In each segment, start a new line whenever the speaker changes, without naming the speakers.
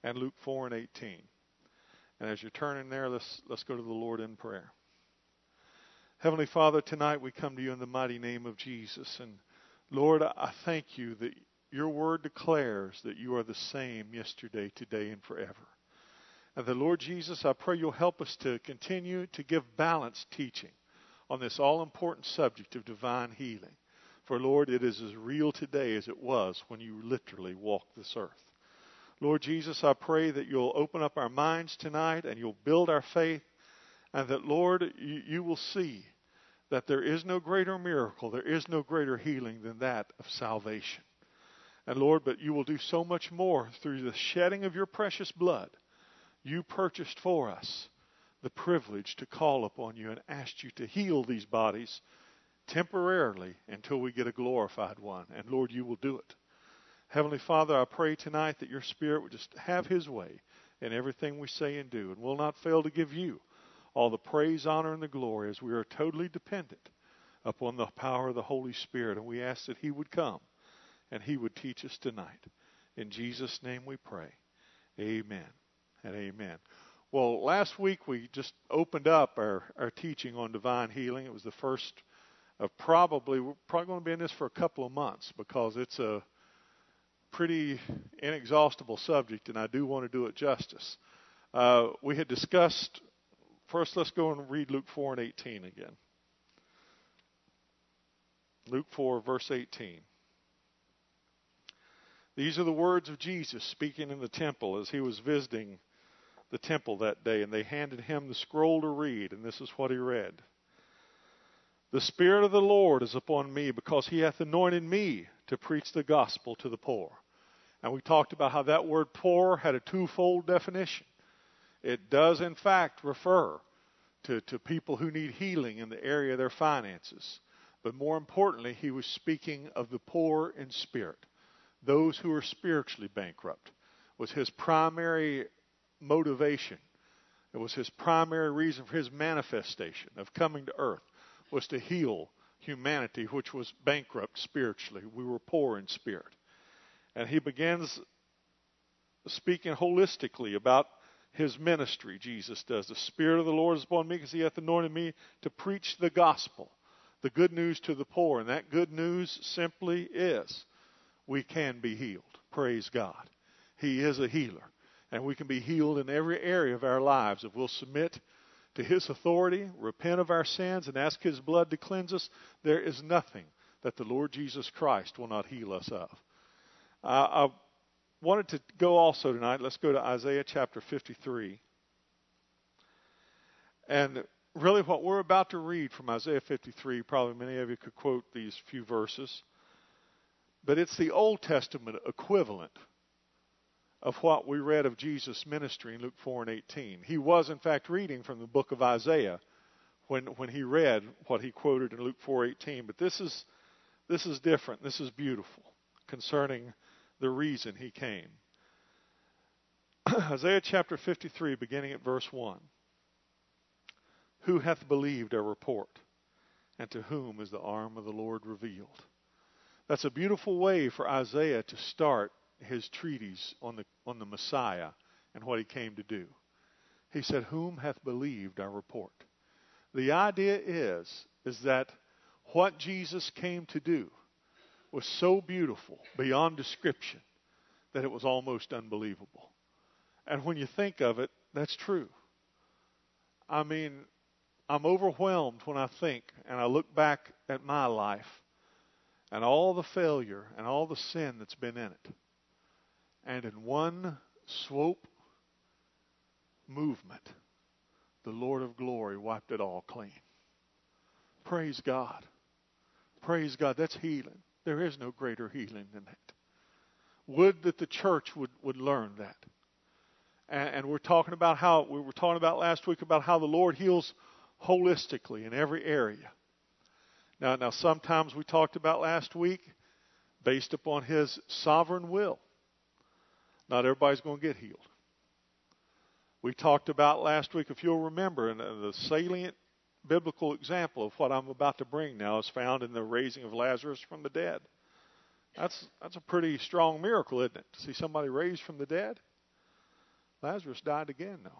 and Luke 4 and 18. And as you're turning there, let's go to the Lord in prayer. Heavenly Father, tonight we come to you in the mighty name of Jesus. And Lord, I thank you that your word declares that you are the same yesterday, today, and forever. And the Lord Jesus, I pray you'll help us to continue to give balanced teaching on this all-important subject of divine healing. For Lord, it is as real today as it was when you literally walked this earth. Lord Jesus, I pray that you'll open up our minds tonight and you'll build our faith, and that, Lord, you will see that there is no greater miracle, there is no greater healing than that of salvation. And Lord, but you will do so much more through the shedding of your precious blood. You purchased for us the privilege to call upon you and ask you to heal these bodies temporarily until we get a glorified one. And Lord, you will do it. Heavenly Father, I pray tonight that your Spirit would just have his way in everything we say and do, and will not fail to give you all the praise, honor, and the glory, as we are totally dependent upon the power of the Holy Spirit. And we ask that he would come and he would teach us tonight. In Jesus' name we pray. Amen and amen. Well, last week we just opened up our teaching on divine healing. It was the first of we're probably going to be in this for a couple of months, because it's a pretty inexhaustible subject, and I do want to do it justice. We had discussed, first let's go and read Luke 4 and 18 again. Luke 4, verse 18. These are the words of Jesus speaking in the temple as he was visiting the temple that day, and they handed him the scroll to read, and this is what he read. The Spirit of the Lord is upon me, because he hath anointed me to preach the gospel to the poor. And we talked about how that word poor had a twofold definition. It does, in fact, refer to people who need healing in the area of their finances. But more importantly, he was speaking of the poor in spirit. Those who are spiritually bankrupt was his primary motivation. It was his primary reason for his manifestation of coming to earth, was to heal humanity, which was bankrupt spiritually. We were poor in spirit. And he begins speaking holistically about his ministry. Jesus does. The Spirit of the Lord is upon me, because he hath anointed me to preach the gospel, the good news to the poor. And that good news simply is we can be healed. Praise God. He is a healer. And we can be healed in every area of our lives if we'll submit to his authority, repent of our sins, and ask his blood to cleanse us. There is nothing that the Lord Jesus Christ will not heal us of. I wanted to go also tonight. Let's go to Isaiah chapter 53. And really what we're about to read from Isaiah 53, probably many of you could quote these few verses. But it's the Old Testament equivalent of what we read of Jesus' ministry in Luke 4 and 18. He was, in fact, reading from the book of Isaiah when he read what he quoted in Luke 4:18. But this is different. This is beautiful concerning the reason he came. Isaiah chapter 53, beginning at verse 1. Who hath believed our report, and to whom is the arm of the Lord revealed? That's a beautiful way for Isaiah to start his treatise on the Messiah and what he came to do. He said, whom hath believed our report? The idea is that what Jesus came to do was so beautiful beyond description that it was almost unbelievable. And when you think of it, that's true. I mean, I'm overwhelmed when I think and I look back at my life and all the failure and all the sin that's been in it. And in one swoop movement, the Lord of glory wiped it all clean. Praise God. Praise God. That's healing. There is no greater healing than that. Would that the church would learn that. And we were talking about last week about how the Lord heals holistically in every area. Now sometimes we talked about last week based upon his sovereign will. Not everybody's going to get healed. We talked about last week, if you'll remember, and the salient biblical example of what I'm about to bring now is found in the raising of Lazarus from the dead. That's a pretty strong miracle, isn't it? To see somebody raised from the dead. Lazarus died again, though.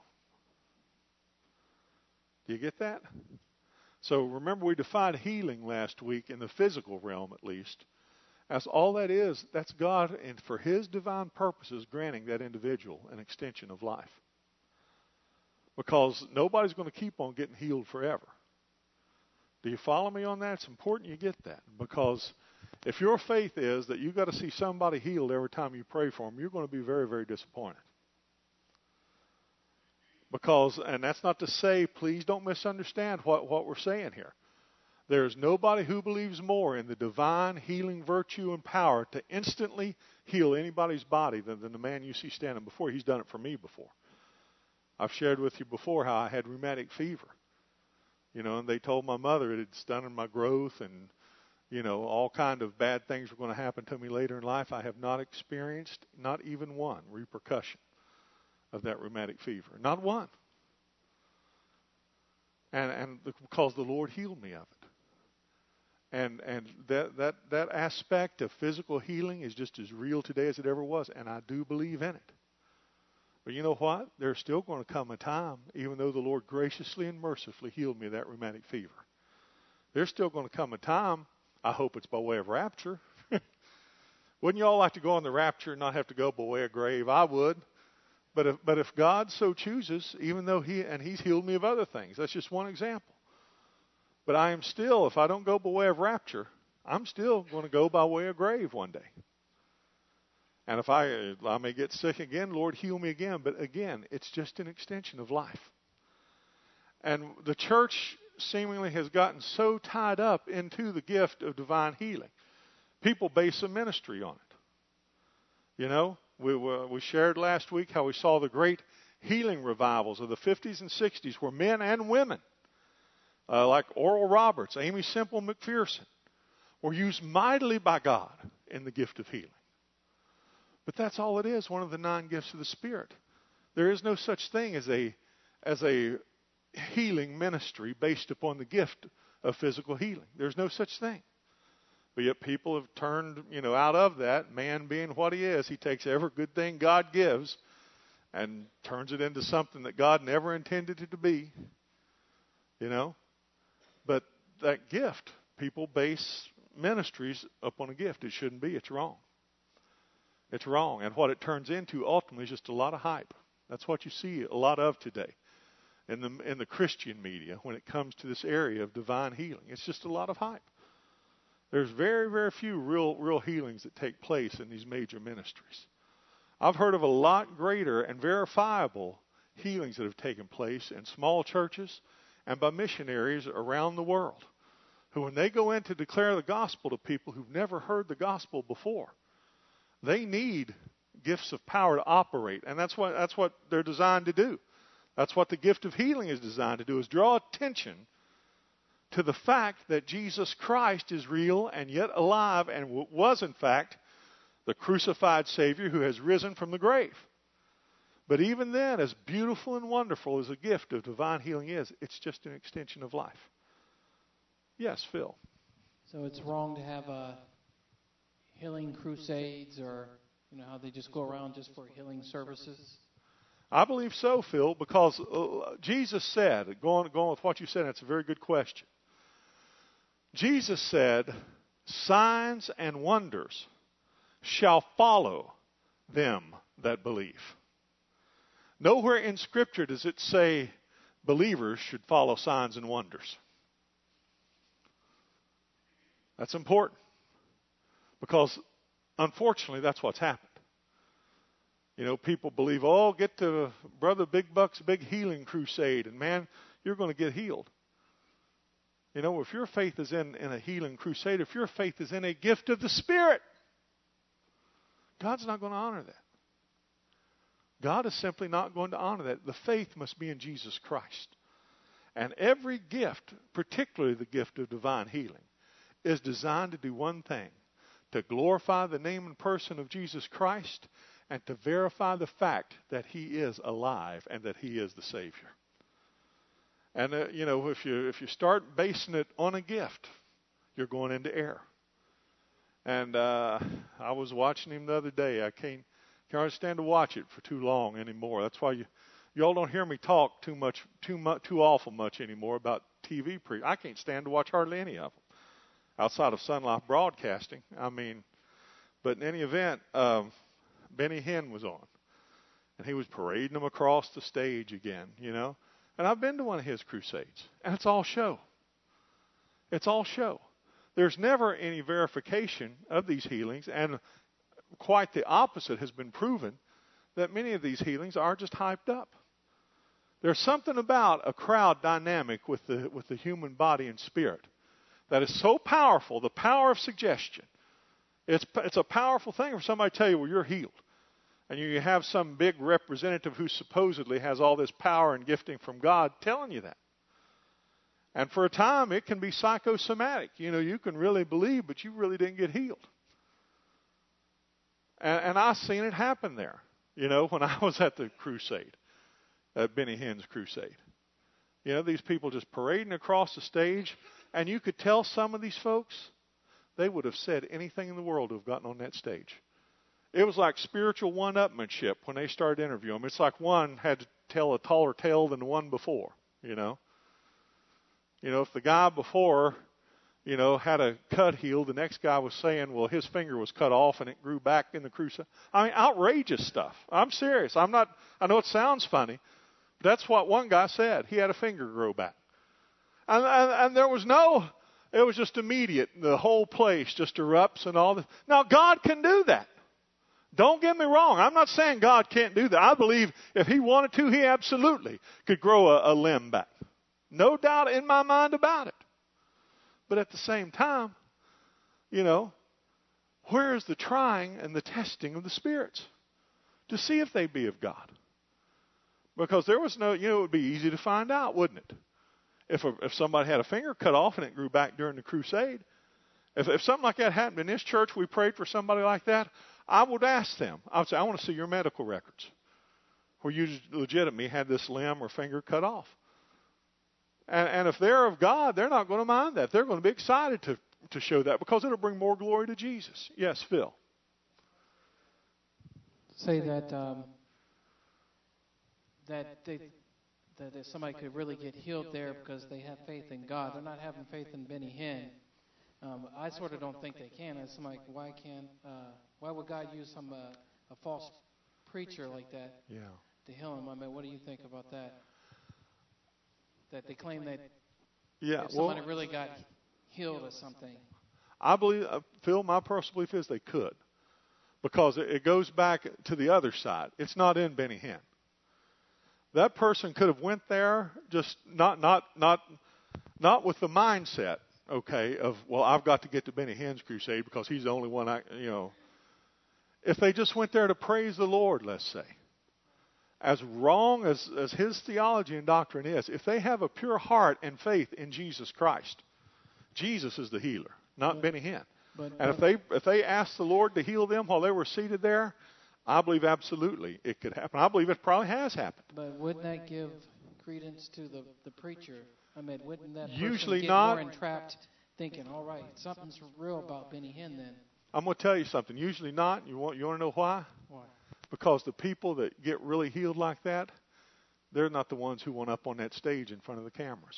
Do you get that? So remember, we defined healing last week in the physical realm, at least. That's all that is. That's God, and for His divine purposes, granting that individual an extension of life. Because nobody's going to keep on getting healed forever. Do you follow me on that? It's important you get that. Because if your faith is that you've got to see somebody healed every time you pray for them, you're going to be very, very disappointed. Because, and that's not to say, please don't misunderstand what we're saying here. There's nobody who believes more in the divine healing virtue and power to instantly heal anybody's body than the man you see standing before. He's done it for me before. I've shared with you before how I had rheumatic fever. And they told my mother it had stunted my growth and, all kind of bad things were going to happen to me later in life. I have not experienced not even one repercussion of that rheumatic fever. Not one. And because the Lord healed me of it. And that aspect of physical healing is just as real today as it ever was, and I do believe in it. But you know what? There's still going to come a time, even though the Lord graciously and mercifully healed me of that rheumatic fever. There's still going to come a time, I hope it's by way of rapture. Wouldn't you all like to go on the rapture and not have to go by way of grave? I would. But if God so chooses, even though He's healed me of other things, that's just one example. But I am still, if I don't go by way of rapture, I'm still going to go by way of grave one day. And if I may get sick again, Lord, heal me again. But again, it's just an extension of life. And the church seemingly has gotten so tied up into the gift of divine healing. People base a ministry on it. We shared last week how we saw the great healing revivals of the 50s and 60s where men and women, like Oral Roberts, Amy Semple McPherson, were used mightily by God in the gift of healing. But that's all it is, one of the 9 gifts of the Spirit. There is no such thing as a healing ministry based upon the gift of physical healing. There's no such thing. But yet people have turned, out of that. Man being what he is, he takes every good thing God gives and turns it into something that God never intended it to be. But that gift, people base ministries upon a gift. It shouldn't be. It's wrong. It's wrong. And what it turns into ultimately is just a lot of hype. That's what you see a lot of today in the Christian media when it comes to this area of divine healing. It's just a lot of hype. There's very, very few real healings that take place in these major ministries. I've heard of a lot greater and verifiable healings that have taken place in small churches and by missionaries around the world who, when they go in to declare the gospel to people who've never heard the gospel before, they need gifts of power to operate, and that's what they're designed to do. That's what the gift of healing is designed to do, is draw attention to the fact that Jesus Christ is real and yet alive and was, in fact, the crucified Savior who has risen from the grave. But even then, as beautiful and wonderful as a gift of divine healing is, it's just an extension of life. Yes, Phil.
So it's wrong to have healing crusades or, how they just go around just for healing services?
I believe so, Phil, because Jesus said, going with what you said, that's a very good question. Jesus said, signs and wonders shall follow them that believe. Nowhere in Scripture does it say believers should follow signs and wonders. That's important because, unfortunately, that's what's happened. People believe, get to Brother Big Buck's big healing crusade, and man, you're going to get healed. If your faith is in a healing crusade, if your faith is in a gift of the Spirit, God's not going to honor that. God is simply not going to honor that. The faith must be in Jesus Christ. And every gift, particularly the gift of divine healing, is designed to do one thing: to glorify the name and person of Jesus Christ and to verify the fact that He is alive and that He is the Savior. And, if you start basing it on a gift, you're going into error. And I was watching him the other day. I Can't hardly stand to watch it for too long anymore. That's why y'all don't hear me talk too awful much anymore about TV I can't stand to watch hardly any of them outside of Sun Life Broadcasting. I mean, but in any event, Benny Hinn was on, and he was parading them across the stage again, you know. And I've been to one of his crusades, and it's all show. It's all show. There's never any verification of these healings, and quite the opposite has been proven, that many of these healings are just hyped up. There's something about a crowd dynamic with the human body and spirit that is so powerful, the power of suggestion. It's a powerful thing for somebody to tell you, well, you're healed. And you have some big representative who supposedly has all this power and gifting from God telling you that. And for a time, it can be psychosomatic. You know, you can really believe, but you really didn't get healed. And I've seen it happen there, you know, when I was at the crusade, at Benny Hinn's crusade. You know, these people just parading across the stage, and you could tell some of these folks, they would have said anything in the world to have gotten on that stage. It was like spiritual one-upmanship when they started interviewing them. It's like one had to tell a taller tale than the one before, you know. You know, if the guy before, you know, had a cut healed, the next guy was saying, well, his finger was cut off and it grew back in the crusade. I mean, outrageous stuff. I'm serious. I know it sounds funny, but that's what one guy said. He had a finger grow back. And there was it was just immediate. The whole place just erupts and all this. Now, God can do that. Don't get me wrong. I'm not saying God can't do that. I believe if He wanted to, He absolutely could grow a limb back. No doubt in my mind about it. But at the same time, you know, where is the trying and the testing of the spirits to see if they be of God? Because there was it would be easy to find out, wouldn't it? If somebody had a finger cut off and it grew back during the crusade, if something like that happened in this church, we prayed for somebody like that, I would ask them. I would say, I want to see your medical records where you legitimately had this limb or finger cut off. And if they're of God, they're not going to mind that. They're going to be excited to show that because it'll bring more glory to Jesus. Yes, Phil.
Say that if somebody could really get healed there because they have faith in God. They're not having faith in Benny Hinn. I sort of don't think they can. As somebody, why would God use a false preacher like that to heal him? I mean, what do you think about that? That they claim that if somebody really got healed or something.
I believe, Phil, my personal belief is they could. Because it goes back to the other side. It's not in Benny Hinn. That person could have went there just not with the mindset, okay, of, well, I've got to get to Benny Hinn's crusade because he's the only one If they just went there to praise the Lord, let's say, as wrong as his theology and doctrine is, if they have a pure heart and faith in Jesus Christ, Jesus is the healer, not Benny Hinn. And if they asked the Lord to heal them while they were seated there, I believe absolutely it could happen. I believe it probably has happened.
But wouldn't that give credence to the preacher? I mean, wouldn't that
usually
get
not,
more entrapped thinking, all right, something's real about Benny Hinn then?
I'm going to tell you something. Usually not. You want to know why?
Why?
Because the people that get really healed like that, they're not the ones who went up on that stage in front of the cameras.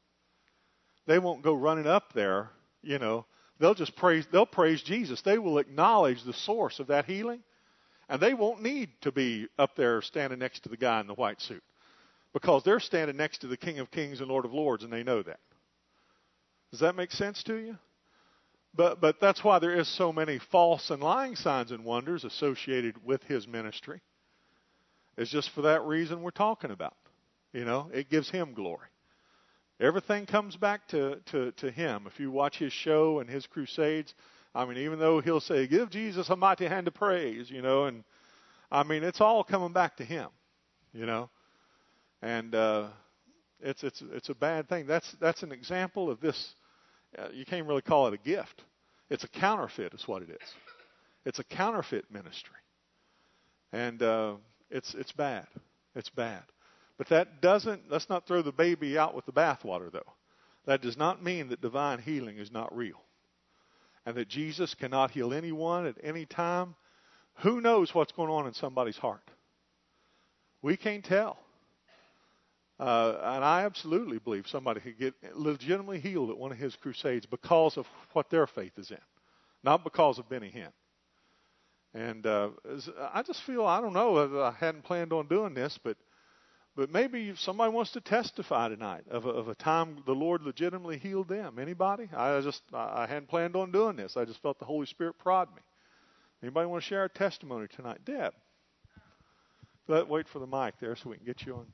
They won't go running up there, They'll just praise Jesus. They will acknowledge the source of that healing. And they won't need to be up there standing next to the guy in the white suit. Because they're standing next to the King of Kings and Lord of Lords, and they know that. Does that make sense to you? But that's why there is so many false and lying signs and wonders associated with his ministry. It's just for that reason we're talking about. It gives him glory. Everything comes back to him. If you watch his show and his crusades, I mean, even though he'll say, give Jesus a mighty hand of praise, and I mean, it's all coming back to him, and it's a bad thing. That's an example of this. You can't really call it a gift. It's a counterfeit is what it is. It's a counterfeit ministry. And it's bad. It's bad. But let's not throw the baby out with the bathwater, though. That does not mean that divine healing is not real. And that Jesus cannot heal anyone at any time Who knows what's going on in somebody's heart? We can't tell. And I absolutely believe somebody could get legitimately healed at one of his crusades because of what their faith is in, not because of Benny Hinn. And I just feel, I don't know, I hadn't planned on doing this, but maybe somebody wants to testify tonight of a time the Lord legitimately healed them. Anybody? I hadn't planned on doing this. I just felt the Holy Spirit prod me. Anybody want to share a testimony tonight? Deb. Wait for the mic there so we can get you on.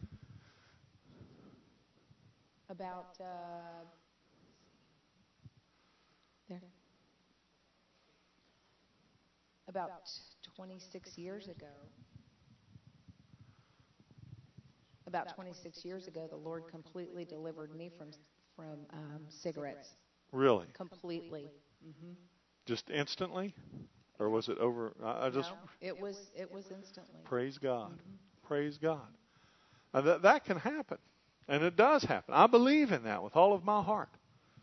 About about 26 years ago. About 26 years ago, the Lord completely delivered me from cigarettes.
Really?
Completely. Mm-hmm.
Just instantly, or was it over?
No, it was instantly.
Praise God.
Mm-hmm.
Praise God. Now that can happen, and it does happen. I believe in that with all of my heart.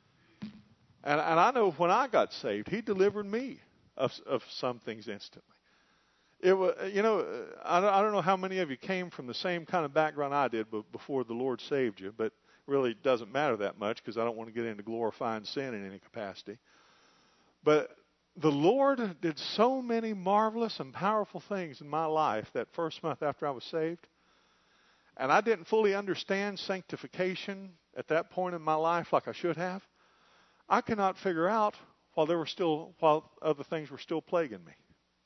And I know when I got saved, He delivered me of some things instantly. It was, I don't know how many of you came from the same kind of background I did before the Lord saved you, but really it doesn't matter that much because I don't want to get into glorifying sin in any capacity. But the Lord did so many marvelous and powerful things in my life that first month after I was saved. And I didn't fully understand sanctification at that point in my life like I should have. I could not figure out while other things were still plaguing me.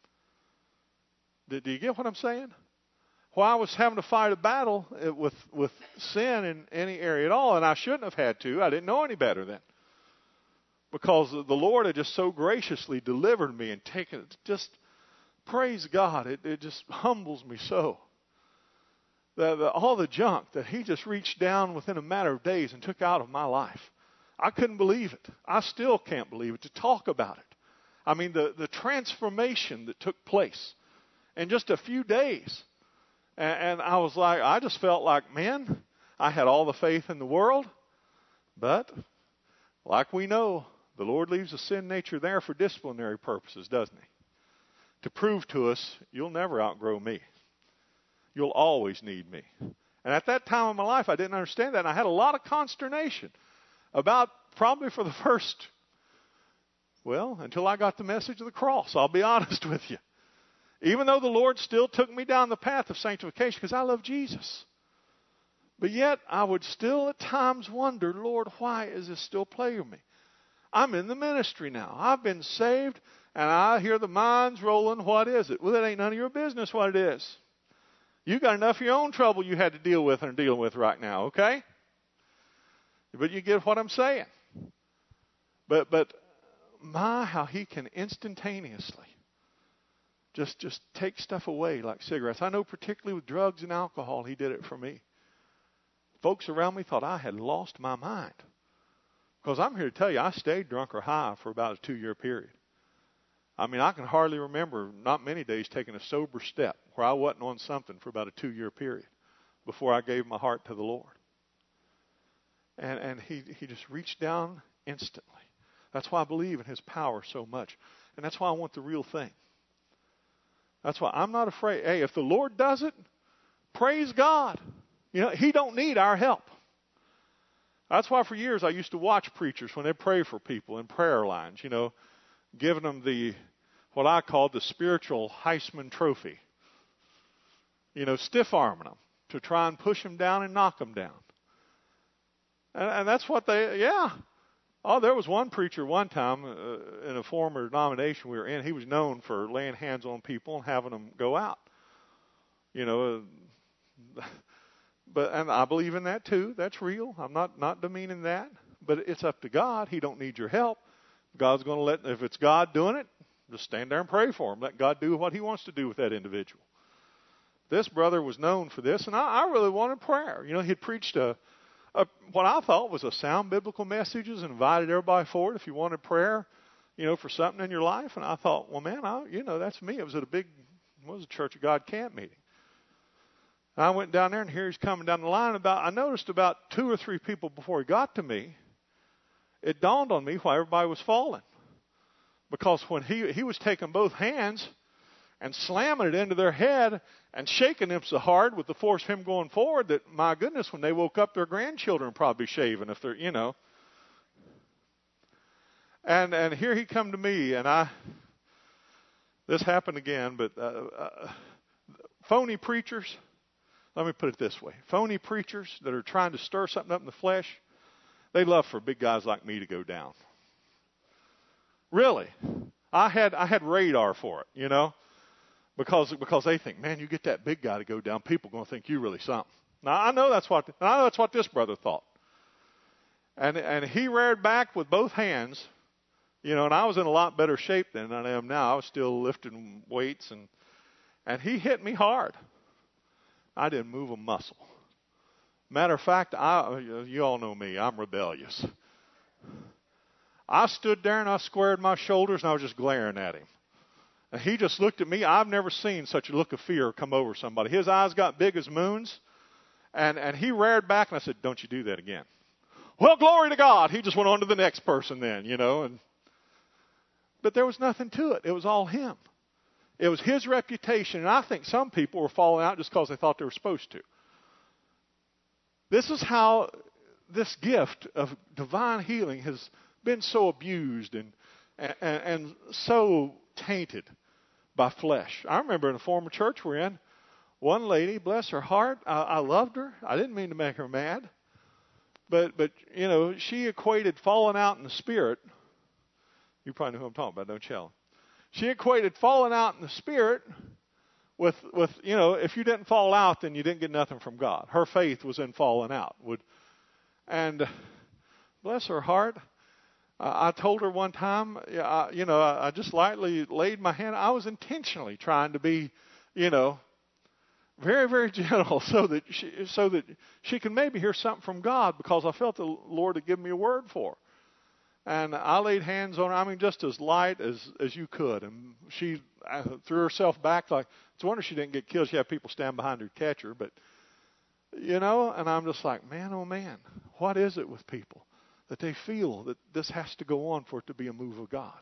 Do you get what I'm saying? While I was having to fight a battle with sin in any area at all, and I shouldn't have had to. I didn't know any better then. Because the Lord had just so graciously delivered me and taken it. Just praise God. It just humbles me so. All the junk that He just reached down within a matter of days and took out of my life. I couldn't believe it. I still can't believe it to talk about it. I mean, the transformation that took place in just a few days. And I was like, I just felt like, man, I had all the faith in the world. But like we know, the Lord leaves the sin nature there for disciplinary purposes, doesn't He? To prove to us, you'll never outgrow me. You'll always need me. And at that time of my life, I didn't understand that. And I had a lot of consternation about probably for the first, until I got the message of the cross. I'll be honest with you. Even though the Lord still took me down the path of sanctification because I love Jesus. But yet, I would still at times wonder, Lord, why is this still plaguing me? I'm in the ministry now. I've been saved, and I hear the mines rolling. What is it? Well, it ain't none of your business what it is. You got enough of your own trouble you had to deal with and are dealing with right now, okay? But you get what I'm saying. But how He can instantaneously just take stuff away like cigarettes. I know particularly with drugs and alcohol, He did it for me. Folks around me thought I had lost my mind. Because I'm here to tell you, I stayed drunk or high for about a 2-year period. I mean, I can hardly remember not many days taking a sober step where I wasn't on something for about a 2-year period before I gave my heart to the Lord. And he just reached down instantly. That's why I believe in His power so much. And that's why I want the real thing. That's why I'm not afraid. Hey, if the Lord does it, praise God. He don't need our help. That's why for years I used to watch preachers when they pray for people in prayer lines, giving them what I called the spiritual Heisman Trophy. Stiff-arming them to try and push them down and knock them down. And that's what there was one preacher one time in a former denomination we were in. He was known for laying hands on people and having them go out. And I believe in that too. That's real. I'm not demeaning that. But it's up to God. He don't need your help. God's going to if it's God doing it, just stand there and pray for Him. Let God do what He wants to do with that individual. This brother was known for this, and I really wanted prayer. He'd preached what I thought was a sound biblical messages and invited everybody forward if you wanted prayer, for something in your life. And I thought, well, man, that's me. It was at a Church of God camp meeting. And I went down there, and here he's coming down the line. I noticed about 2 or 3 people before he got to me, it dawned on me why everybody was falling. Because when he was taking both hands, and slamming it into their head and shaking them so hard with the force of him going forward that, my goodness, when they woke up, their grandchildren would probably be shaving if they're, And here he come to me, and this happened again, but phony preachers, let me put it this way. Phony preachers that are trying to stir something up in the flesh, they love for big guys like me to go down. Really. I had radar for it, because they think, man, you get that big guy to go down, people are going to think you're really something. Now, I know that's what this brother thought. And he reared back with both hands, and I was in a lot better shape than I am now. I was still lifting weights, and he hit me hard. I didn't move a muscle. Matter of fact, you all know me. I'm rebellious. I stood there and I squared my shoulders and I was just glaring at him. And he just looked at me. I've never seen such a look of fear come over somebody. His eyes got big as moons. And he reared back and I said, don't you do that again. Well, glory to God. He just went on to the next person then, But there was nothing to it. It was all him. It was his reputation. And I think some people were falling out just because they thought they were supposed to. This is how this gift of divine healing has been so abused and so tainted by flesh. I remember in a former church we're in, one lady, bless her heart, I loved her. I didn't mean to make her mad. But she equated falling out in the spirit. You probably know who I'm talking about, don't you, Ellen? She equated falling out in the spirit with if you didn't fall out, then you didn't get nothing from God. Her faith was in falling out. And bless her heart, I told her one time, I just lightly laid my hand. I was intentionally trying to be, very, very gentle so that she can maybe hear something from God, because I felt the Lord had given me a word for her. And I laid hands on her, just as light as you could. And she threw herself back like, it's a wonder she didn't get killed. She had people stand behind her to catch her. But, and I'm just like, man, oh man, what is it with people that they feel that this has to go on for it to be a move of God?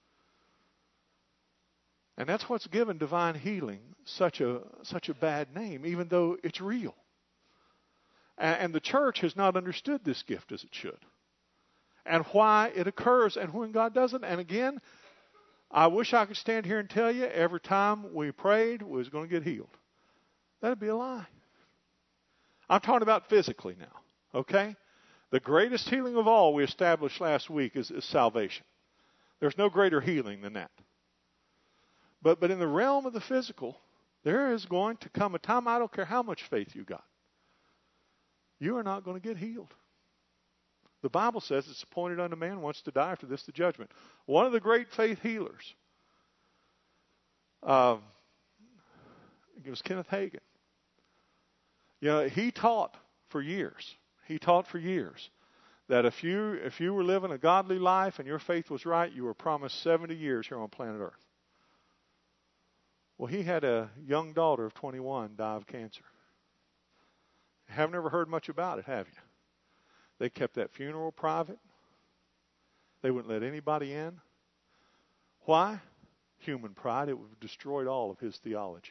And that's what's given divine healing such a bad name, even though it's real. And the church has not understood this gift as it should, and why it occurs and when God does it. And again, I wish I could stand here and tell you every time we prayed we was going to get healed. That'd be a lie. I'm talking about physically now, okay? The greatest healing of all we established last week is salvation. There's no greater healing than that. But in the realm of the physical, there is going to come a time, I don't care how much faith you got, you are not going to get healed. The Bible says it's appointed unto man once to die, after this the judgment. One of the great faith healers, it was Kenneth Hagin. He taught for years. That if you were living a godly life and your faith was right, you were promised 70 years here on planet Earth. Well, he had a young daughter of 21 die of cancer. Haven't ever heard much about it, have you? They kept that funeral private. They wouldn't let anybody in. Why? Human pride. It would have destroyed all of his theology.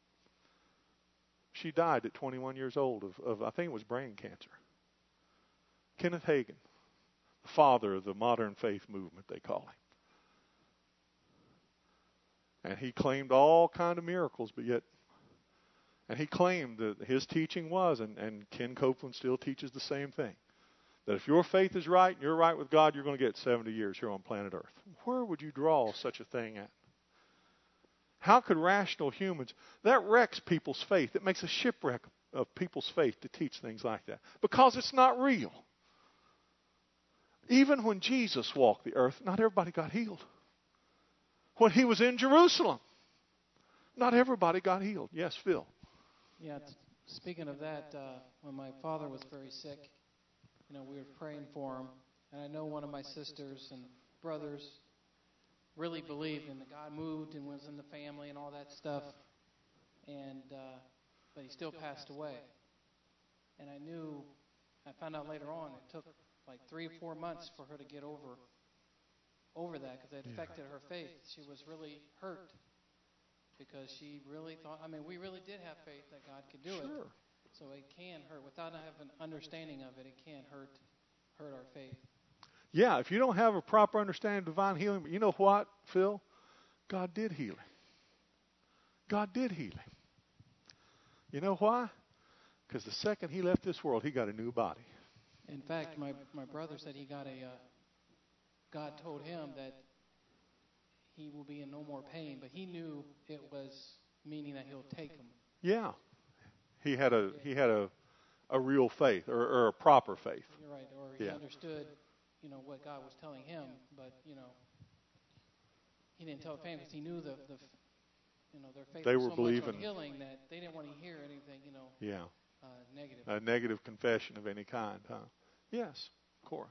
She died at 21 years old of I think it was brain cancer. Kenneth Hagin, the father of the modern faith movement, they call him. And he claimed all kind of miracles, and he claimed that his teaching was, and Ken Copeland still teaches the same thing, that if your faith is right and you're right with God, you're going to get 70 years here on planet Earth. Where would you draw such a thing at? How could rational humans, that wrecks people's faith. It makes a shipwreck of people's faith to teach things like that, because it's not real. Even when Jesus walked the earth, not everybody got healed. When he was in Jerusalem, not everybody got healed. Yes, Phil.
Yeah, speaking of that, when my father was very sick, we were praying for him. And I know one of my sisters and brothers really believed in that God moved and was in the family and all that stuff. And but he still passed away. And I found out later on, it took like 3 or 4 months for her to get over that, because it affected her faith. She was really hurt. because she really thought, we really did have faith that God could do it.
Sure.
So it can hurt. Without having an understanding of it, it can hurt our faith.
Yeah, if you don't have a proper understanding of divine healing, but you know what, Phil? God did heal him. God did heal him. You know why? Because the second he left this world, he got a new body.
In fact, my brother said he got God told him that he will be in no more pain, but he knew it was meaning that he'll take him.
Yeah. He had a real faith or a proper faith.
You're right, or he understood, what God was telling him, but he didn't tell the family because he knew their faith
they
was
were
so
believing
much on healing that they didn't want to hear anything, negative.
A negative confession of any kind, huh? Yes, Cora.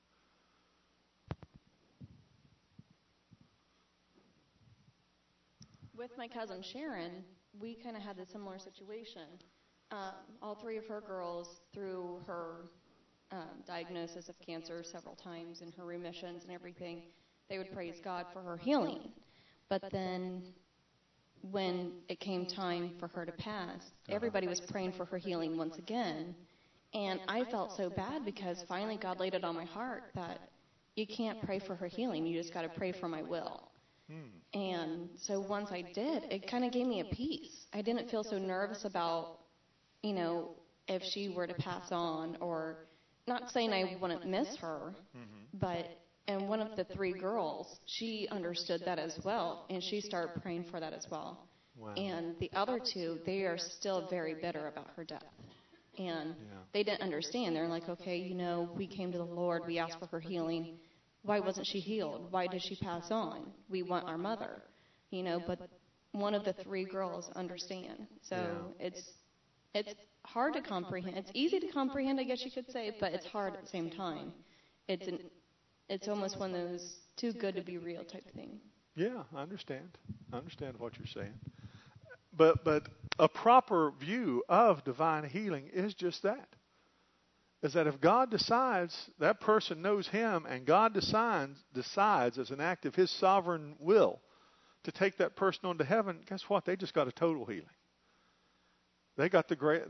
With my cousin Sharon, we kind of had a similar situation. All three of her girls, through her diagnosis of cancer several times and her remissions and everything, they would praise God for her healing. But then when it came time for her to pass, everybody was praying for her healing once again. And I felt so bad because finally God laid it on my heart that you can't pray for her healing. You just got to pray for my will. And so once I did, it kind of gave me a peace. I didn't feel so nervous about, if she were to pass on, or not saying I wouldn't miss her, but, and one of the three girls, she understood that as well, and she started praying for that as well.
Wow.
And the other two, they are still very bitter about her death. And they didn't understand. They're like, okay, we came to the Lord, we asked for her healing. Why wasn't she healed? Why did she pass on? We want our mother, but one of the three girls understand. So it's hard to comprehend. It's easy to comprehend, I guess you could say, but it's hard at the same time. It's almost one of those too good to be real type thing.
Yeah, I understand. I understand what you're saying. But a proper view of divine healing is just that. Is that if God decides, that person knows Him, and God decides as an act of His sovereign will to take that person on to heaven, guess what? They just got a total healing. They got they're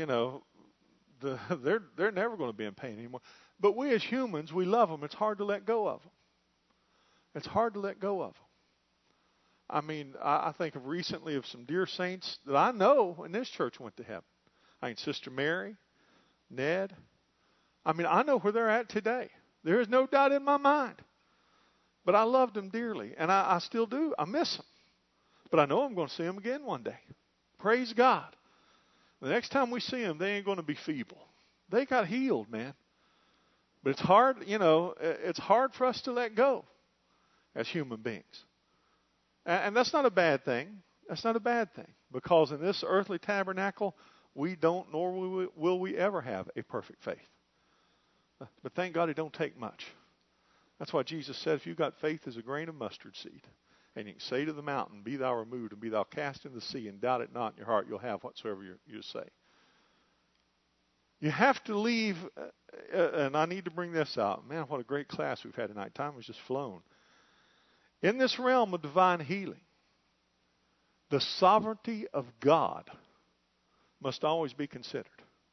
never going to be in pain anymore. But we as humans, we love them. It's hard to let go of them. It's hard to let go of them. I think of recently of some dear saints that I know in this church went to heaven. Sister Mary, Ned. I know where they're at today. There is no doubt in my mind. But I loved them dearly, and I still do. I miss them. But I know I'm going to see them again one day. Praise God. The next time we see them, they ain't going to be feeble. They got healed, man. But it's hard, it's hard for us to let go as human beings. And that's not a bad thing. That's not a bad thing. Because in this earthly tabernacle, we don't, nor will we ever have a perfect faith. But thank God it don't take much. That's why Jesus said, if you've got faith as a grain of mustard seed, and you can say to the mountain, be thou removed, and be thou cast into the sea, and doubt it not in your heart, you'll have whatsoever you say. You have to leave, and I need to bring this out. Man, what a great class we've had tonight. Time has just flown. In this realm of divine healing, the sovereignty of God must always be considered.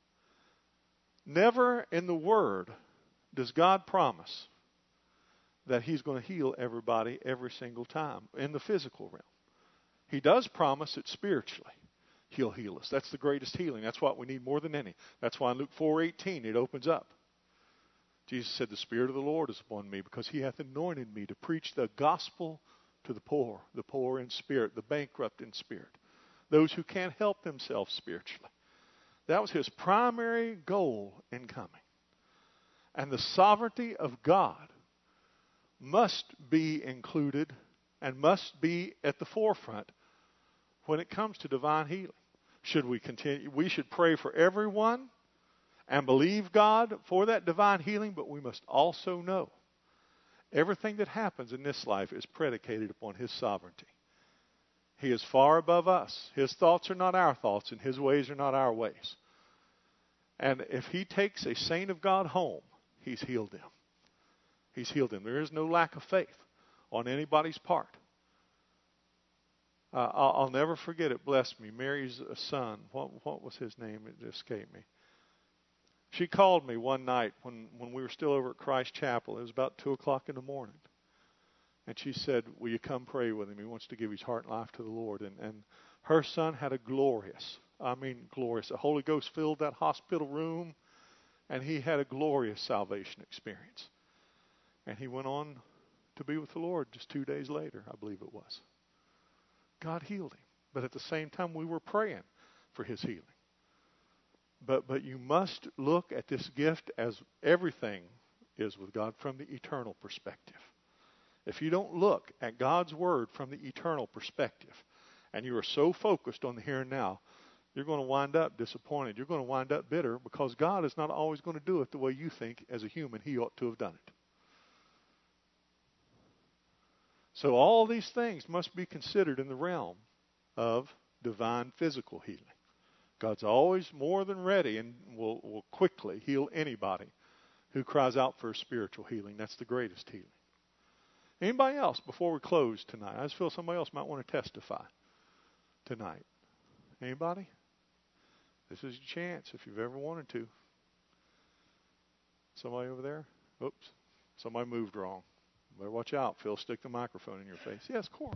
Never in the Word does God promise that He's going to heal everybody every single time in the physical realm. He does promise it spiritually. He'll heal us. That's the greatest healing. That's what we need more than any. That's why in Luke 4:18 it opens up. Jesus said, the Spirit of the Lord is upon me because He hath anointed me to preach the gospel to the poor in spirit, the bankrupt in spirit, those who can't help themselves spiritually. That was His primary goal in coming. And the sovereignty of God must be included and must be at the forefront when it comes to divine healing. Should we continue? We should pray for everyone and believe God for that divine healing, but we must also know everything that happens in this life is predicated upon His sovereignty. He is far above us. His thoughts are not our thoughts, and His ways are not our ways. And if He takes a saint of God home, He's healed them. He's healed them. There is no lack of faith on anybody's part. I'll never forget it. Blessed me. Mary's son. What was his name? It escaped me. She called me one night when we were still over at Christ Chapel. It was about 2 o'clock in the morning. And she said, will you come pray with him? He wants to give his heart and life to the Lord. And her son had a glorious, the Holy Ghost filled that hospital room. And he had a glorious salvation experience. And he went on to be with the Lord just 2 days later, I believe it was. God healed him. But at the same time, we were praying for his healing. But you must look at this gift as everything is with God from the eternal perspective. If you don't look at God's Word from the eternal perspective, and you are so focused on the here and now, you're going to wind up disappointed. You're going to wind up bitter because God is not always going to do it the way you think as a human he ought to have done it. So all these things must be considered in the realm of divine physical healing. God's always more than ready and will quickly heal anybody who cries out for spiritual healing. That's the greatest healing. Anybody else before we close tonight? I just feel somebody else might want to testify tonight. Anybody? This is your chance if you've ever wanted to. Somebody over there? Oops. Somebody moved wrong. Better watch out. Phil, stick the microphone in your face. Yes, Cora.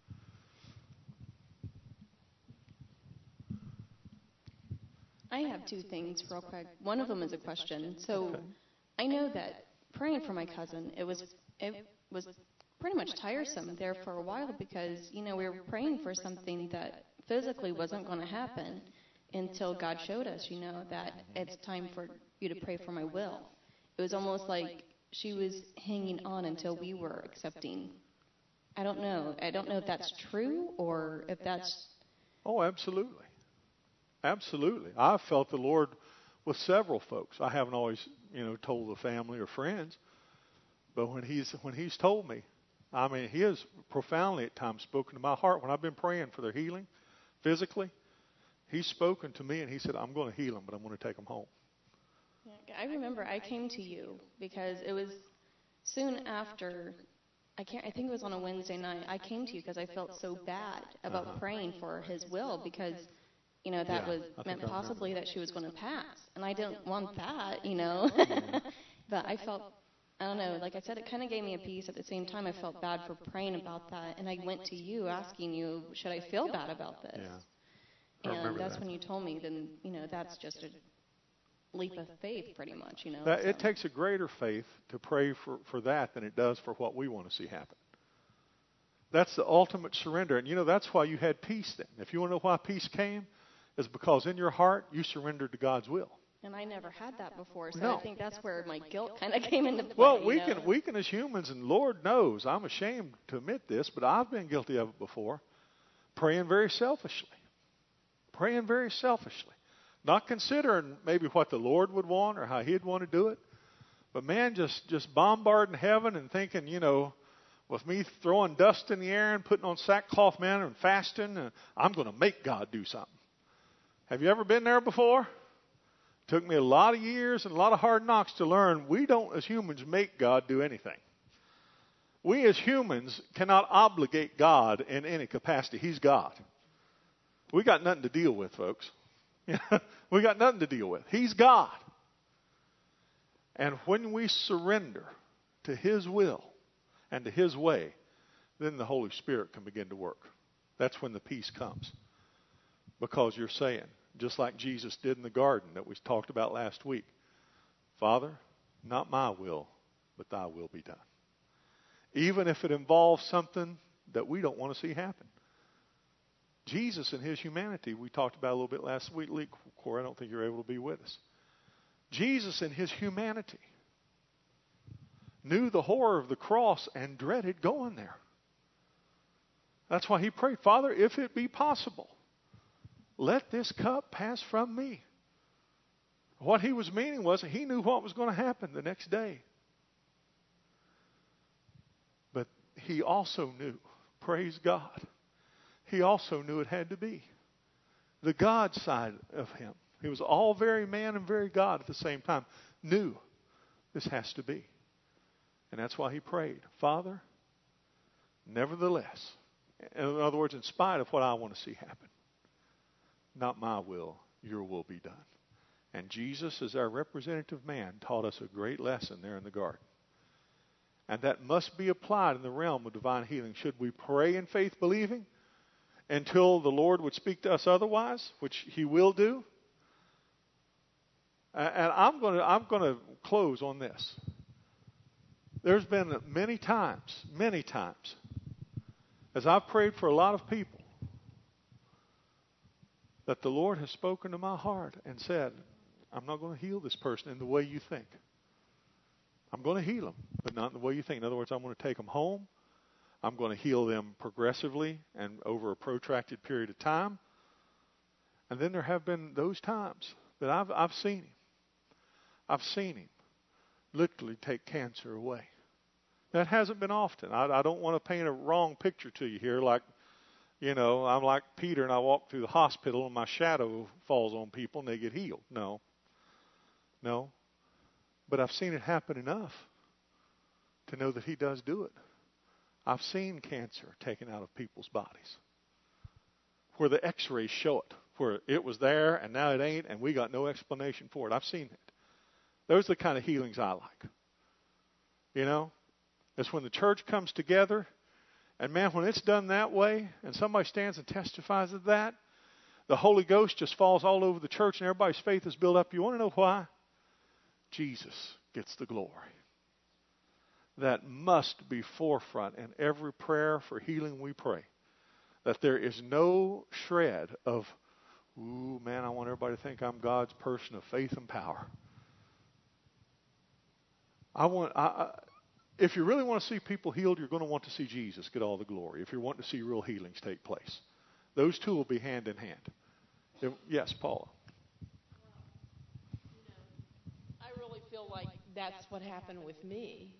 I have two things real quick. One of them is a question. So I know that praying for my cousin, it was pretty much tiresome there for a while because, we were praying for something that physically wasn't going to happen until God showed us, that it's time for you to pray for my will. It was almost like she was hanging on until we were accepting. I don't know. I don't know if that's true or if that's...
Oh, absolutely. Absolutely. I've felt the Lord with several folks. I haven't always, told the family or friends, but when he's told me, he has profoundly at times spoken to my heart. When I've been praying for their healing physically, he's spoken to me and he said, I'm going to heal them, but I'm going to take them home.
I remember I came to you because it was soon after, I think it was on a Wednesday night, I came to you because I felt so bad about praying for his will because, that meant possibly that she was going to pass. And I didn't want that, But I felt, I don't know, like I said, it kind of gave me a peace. At the same time, I felt bad for praying about that. And I went to you asking you, should I feel bad about this?
Yeah.
And that's when you told me, then, that's just a leap of faith pretty much,
It takes a greater faith to pray for that than it does for what we want to see happen. That's the ultimate surrender. And, that's why you had peace then. If you want to know why peace came, it's because in your heart you surrendered to God's will.
And I never had that before, so
No.
I think that's where my guilt kind of came into play.
Well, we can as humans, and Lord knows, I'm ashamed to admit this, but I've been guilty of it before, praying very selfishly. Not considering maybe what the Lord would want or how he'd want to do it. But man, just bombarding heaven and thinking, with me throwing dust in the air and putting on sackcloth manner and fasting, I'm going to make God do something. Have you ever been there before? Took me a lot of years and a lot of hard knocks to learn we don't as humans make God do anything. We as humans cannot obligate God in any capacity. He's God. We got nothing to deal with, folks. We got nothing to deal with. He's God. And when we surrender to his will and to his way, then the Holy Spirit can begin to work. That's when the peace comes. Because you're saying, just like Jesus did in the garden that we talked about last week, Father, not my will, but thy will be done. Even if it involves something that we don't want to see happen. Jesus in his humanity, we talked about a little bit last week. Corey, I don't think you're able to be with us. Jesus in his humanity knew the horror of the cross and dreaded going there. That's why he prayed, Father, if it be possible, let this cup pass from me. What he was meaning was he knew what was going to happen the next day. But he also knew, praise God, he also knew it had to be. The God side of him, he was all very man and very God at the same time, knew this has to be. And that's why he prayed, Father, nevertheless, In other words, in spite of what I want to see happen. Not my will, your will be done. And Jesus, as our representative man, taught us a great lesson there in the garden. And that must be applied in the realm of divine healing. Should we pray in faith believing until the Lord would speak to us otherwise, which he will do? And I'm going to close on this. There's been many times, as I've prayed for a lot of people, that the Lord has spoken to my heart and said, I'm not going to heal this person in the way you think. I'm going to heal them, but not in the way you think. In other words, I'm going to take them home. I'm going to heal them progressively and over a protracted period of time. And then there have been those times that I've seen him. I've seen him literally take cancer away. That hasn't been often. I don't want to paint a wrong picture to you here, like, I'm like Peter and I walk through the hospital and my shadow falls on people and they get healed. No. But I've seen it happen enough to know that he does do it. I've seen cancer taken out of people's bodies where the x-rays show it, where it was there and now it ain't and we got no explanation for it. I've seen it. Those are the kind of healings I like. It's when the church comes together, and man, when it's done that way, and somebody stands and testifies of that, the Holy Ghost just falls all over the church and everybody's faith is built up. You want to know why? Jesus gets the glory. That must be forefront in every prayer for healing we pray. That there is no shred of, ooh, man, I want everybody to think I'm God's person of faith and power. If you really want to see people healed, you're going to want to see Jesus get all the glory. If you're wanting to see real healings take place. Those two will be hand in hand. Yes, Paula.
I really feel like that's what happened with me.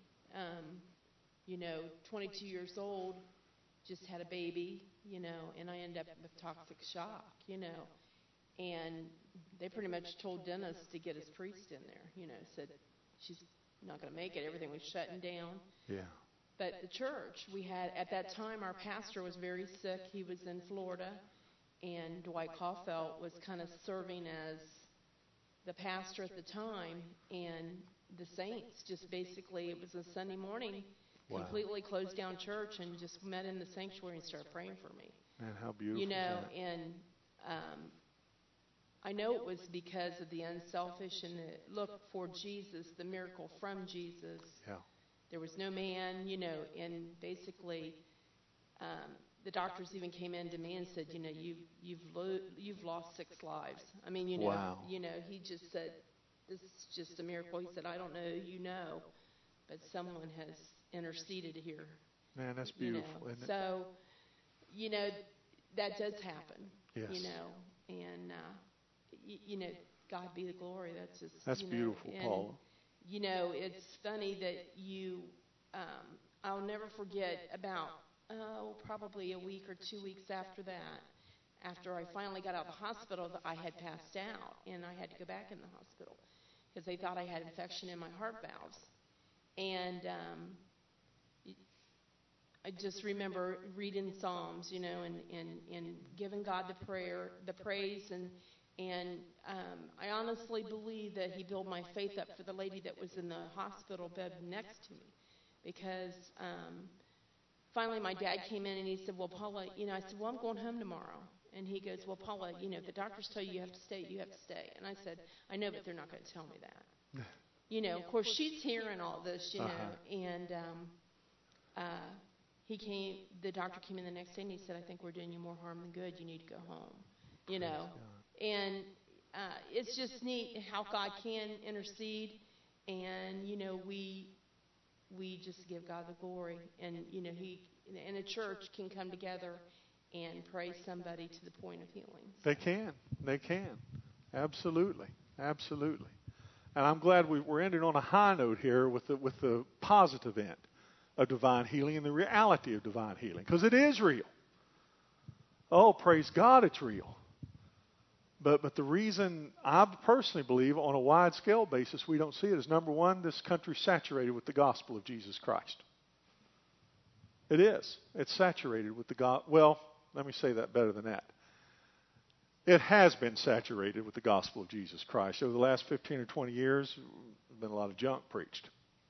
22 years old, just had a baby, and I ended up with toxic shock, and they pretty much told Dennis to get his priest in there, said she's not going to make it. Everything was shutting down.
Yeah.
But the church, we had, at that time, our pastor was very sick. He was in Florida, and Dwight Caulfield was kind of serving as the pastor at the time, and the saints just basically, it was a Sunday morning, completely closed down church and just met in the sanctuary and started praying for me.
Man, how beautiful is that?
And I know it was because of the unselfish and the look for Jesus, the miracle from Jesus.
Yeah.
There was no man, and basically the doctors even came in to me and said, you've lost 6 lives. I mean,
wow.
He just said, this is just a miracle. He said, I don't know, but someone has interceded here.
Man, that's beautiful, isn't it?
So, that does happen.
Yes.
And God be the glory.
That's beautiful, Paula.
It's funny that I'll never forget about, probably a week or 2 weeks after that, after I finally got out of the hospital, I had passed out, and I had to go back in the hospital because they thought I had infection in my heart valves. And I just remember reading Psalms, and giving God the praise, and I honestly believe that he built my faith up for the lady that was in the hospital bed next to me, because finally my dad came in and he said, well, Paula, I said, well, I'm going home tomorrow. And he goes, well, Paula, if the doctors tell you you have to stay, you have to stay. And I said, I know, but they're not going to tell me that. Of course, she's hearing all this, and the doctor came in the next day and he said, I think we're doing you more harm than good. You need to go home, And it's just neat how God can intercede, and, we just give God the glory. And, he and a church can come together and pray somebody to the point of healing.
They can. Absolutely. And I'm glad we're ending on a high note here with the positive end of divine healing and the reality of divine healing, because it is real. Oh, praise God, it's real. But the reason I personally believe on a wide scale basis we don't see it is, number one, this country's saturated with the gospel of Jesus Christ. It is. It's saturated with the gospel. Well, let me say that better than that. It has been saturated with the gospel of Jesus Christ. Over the last 15 or 20 years, there's been a lot of junk preached.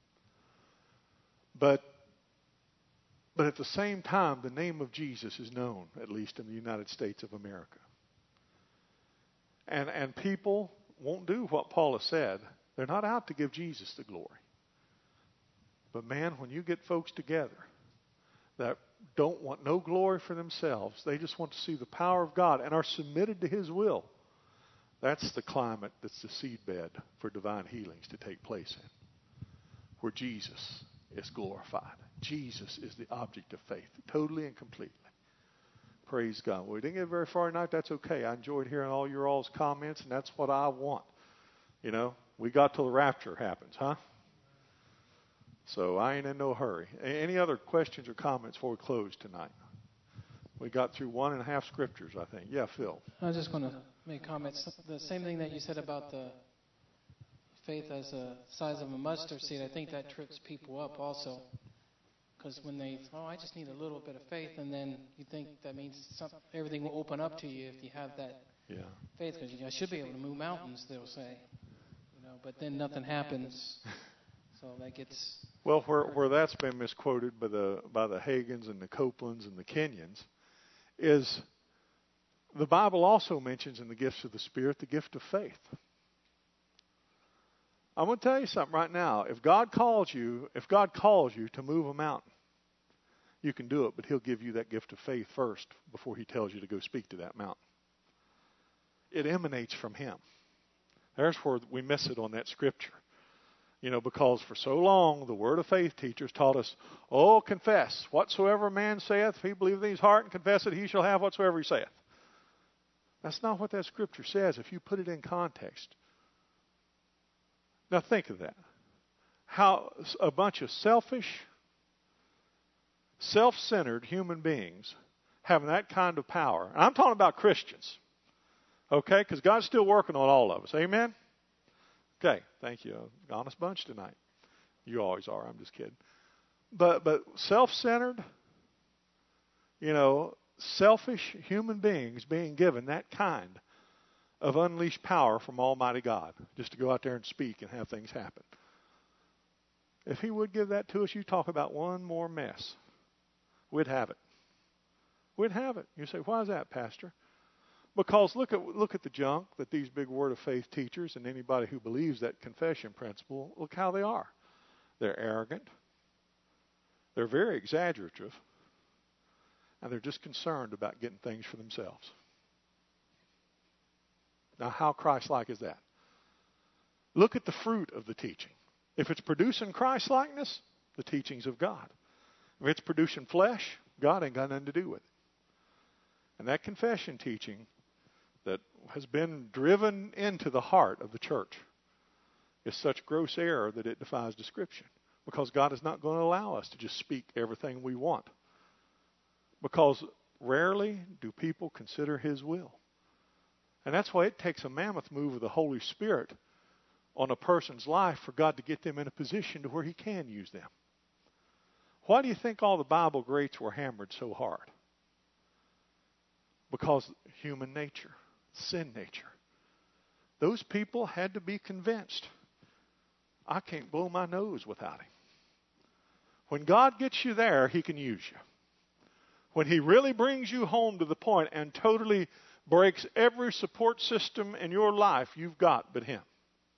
But at the same time, the name of Jesus is known, at least in the United States of America. And people won't do what Paul has said. They're not out to give Jesus the glory. But man, when you get folks together that don't want no glory for themselves, they just want to see the power of God and are submitted to His will, that's the climate that's the seedbed for divine healings to take place in, where Jesus is glorified. Jesus is the object of faith, totally and completely. Praise God. Well, we didn't get very far tonight. That's okay. I enjoyed hearing all your all's comments, and that's what I want. You know, we got till the rapture happens, huh? So I ain't in no hurry. Any other questions or comments before we close tonight? We got through 1.5 scriptures, I think. Yeah, Phil.
I was just going to make comments. The same thing that you said about the faith as the size of a mustard seed, I think that trips people up also. Because when they, I just need a little bit of faith, and then you think that means everything will open up to you if you have that faith. Because I should be able to move mountains, they'll say. But then nothing happens. So that gets...
Well, where that's been misquoted by the Hagins and the Copelands and the Kenyans is the Bible also mentions in the gifts of the Spirit the gift of faith. I'm going to tell you something right now. If God calls you to move a mountain, you can do it, but He'll give you that gift of faith first before He tells you to go speak to that mountain. It emanates from Him. There's where we miss it on that scripture. Because for so long, the Word of Faith teachers taught us, confess whatsoever a man saith, if he believeth in his heart and confess it, he shall have whatsoever he saith. That's not what that scripture says if you put it in context. Now think of that. How a bunch of selfish, self-centered human beings having that kind of power. And I'm talking about Christians. Okay? Because God's still working on all of us. Amen? Okay, thank you. Honest bunch tonight. You always are. I'm just kidding. But self-centered, selfish human beings being given that kind of unleashed power from Almighty God, just to go out there and speak and have things happen. If He would give that to us, you talk about one more mess. We'd have it. We'd have it. You say, why is that, Pastor? Because look at the junk that these big Word of Faith teachers and anybody who believes that confession principle, look how they are. They're arrogant. They're very exaggerative. And they're just concerned about getting things for themselves. Now, how Christ-like is that? Look at the fruit of the teaching. If it's producing Christ-likeness, the teaching's of God. If it's producing flesh, God ain't got nothing to do with it. And that confession teaching that has been driven into the heart of the church is such gross error that it defies description. Because God is not going to allow us to just speak everything we want. Because rarely do people consider His will. And that's why it takes a mammoth move of the Holy Spirit on a person's life for God to get them in a position to where He can use them. Why do you think all the Bible greats were hammered so hard? Because human nature, sin nature. Those people had to be convinced, I can't blow my nose without Him. When God gets you there, He can use you. When He really brings you home to the point and totally breaks every support system in your life you've got but Him,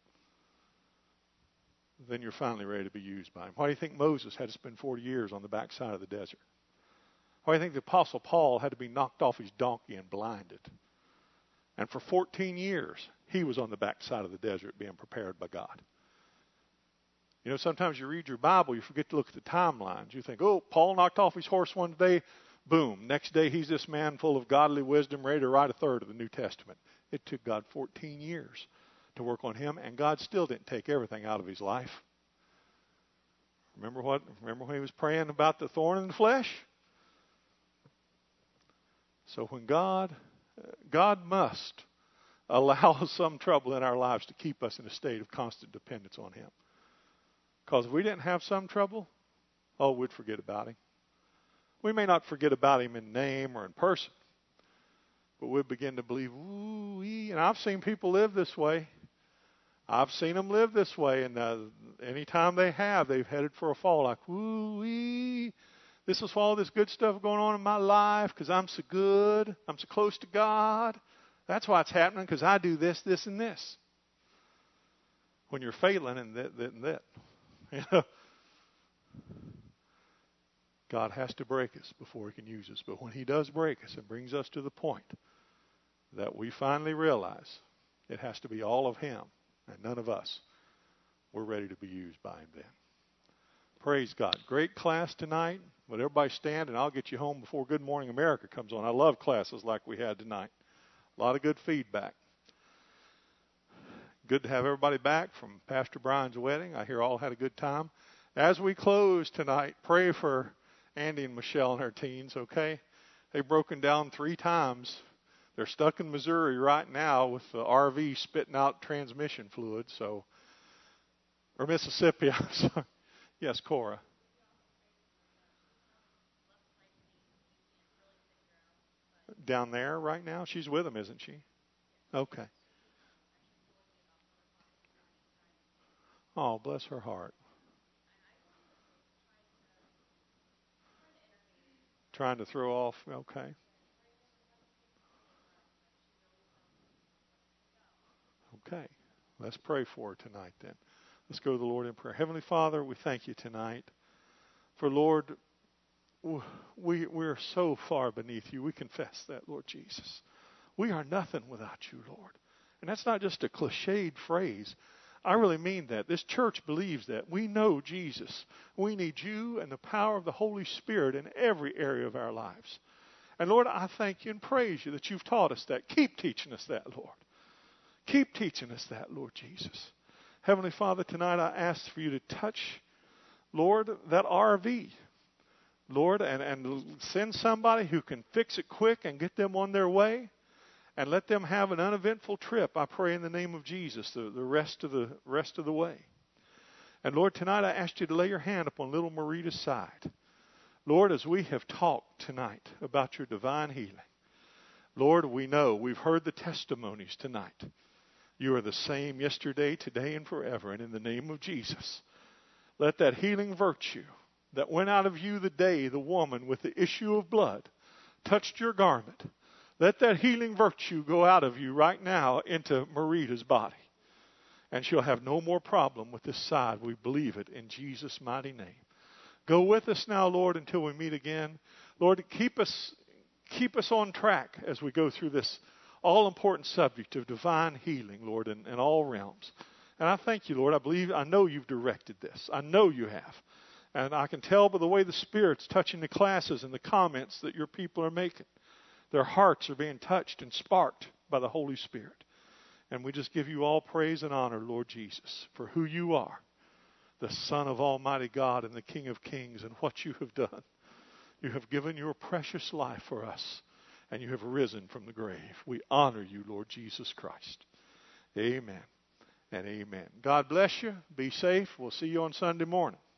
then you're finally ready to be used by Him. Why do you think Moses had to spend 40 years on the backside of the desert? Why do you think the Apostle Paul had to be knocked off his donkey and blinded? And for 14 years, he was on the backside of the desert being prepared by God. Sometimes you read your Bible, you forget to look at the timelines. You think, Paul knocked off his horse one day, boom. Next day, he's this man full of godly wisdom, ready to write a third of the New Testament. It took God 14 years to work on him, and God still didn't take everything out of his life. Remember when he was praying about the thorn in the flesh? So when God must allow some trouble in our lives to keep us in a state of constant dependence on Him. Because if we didn't have some trouble, we'd forget about Him. We may not forget about him in name or in person, but we'll begin to believe, ooh-wee. And I've seen people live this way. I've seen them live this way, and anytime they've headed for a fall, like, ooh-wee. This is all this good stuff going on in my life because I'm so good. I'm so close to God. That's why it's happening, because I do this, this, and this. When you're failing and that, and that. You know? God has to break us before he can use us. But when he does break us and brings us to the point that we finally realize it has to be all of him and none of us, we're ready to be used by him then. Praise God. Great class tonight. Would everybody stand, and I'll get you home before Good Morning America comes on. I love classes like we had tonight. A lot of good feedback. Good to have everybody back from Pastor Brian's wedding. I hear all had a good time. As we close tonight, pray for Andy and Michelle and her teens, okay? They've broken down 3 times. They're stuck in Missouri right now with the RV spitting out transmission fluid, or Mississippi, I'm sorry. Yes, Cora. Down there right now? She's with them, isn't she? Okay. Oh, bless her heart. Trying to throw off, okay. Okay. Let's pray for her tonight then. Let's go to the Lord in prayer. Heavenly Father, we thank you tonight. For, Lord, we're so far beneath you. We confess that, Lord Jesus. We are nothing without you, Lord. And that's not just a cliched phrase. I really mean that. This church believes that. We know Jesus. We need you and the power of the Holy Spirit in every area of our lives. And Lord, I thank you and praise you that you've taught us that. Keep teaching us that, Lord. Keep teaching us that, Lord Jesus. Heavenly Father, tonight I ask for you to touch, Lord, that RV. Lord, and send somebody who can fix it quick and get them on their way. And let them have an uneventful trip, I pray in the name of Jesus, the rest of the way. And Lord, tonight I ask you to lay your hand upon little Marita's side. Lord, as we have talked tonight about your divine healing, Lord, we know, we've heard the testimonies tonight. You are the same yesterday, today, and forever. And in the name of Jesus, let that healing virtue that went out of you the day the woman with the issue of blood touched your garment, let that healing virtue go out of you right now into Marita's body. And she'll have no more problem with this side. We believe it in Jesus' mighty name. Go with us now, Lord, until we meet again. Lord, keep us on track as we go through this all-important subject of divine healing, Lord, in all realms. And I thank you, Lord. I know you've directed this. I know you have. And I can tell by the way the Spirit's touching the classes and the comments that your people are making. Their hearts are being touched and sparked by the Holy Spirit. And we just give you all praise and honor, Lord Jesus, for who you are, the Son of Almighty God and the King of Kings, and what you have done. You have given your precious life for us, and you have risen from the grave. We honor you, Lord Jesus Christ. Amen and amen. God bless you. Be safe. We'll see you on Sunday morning.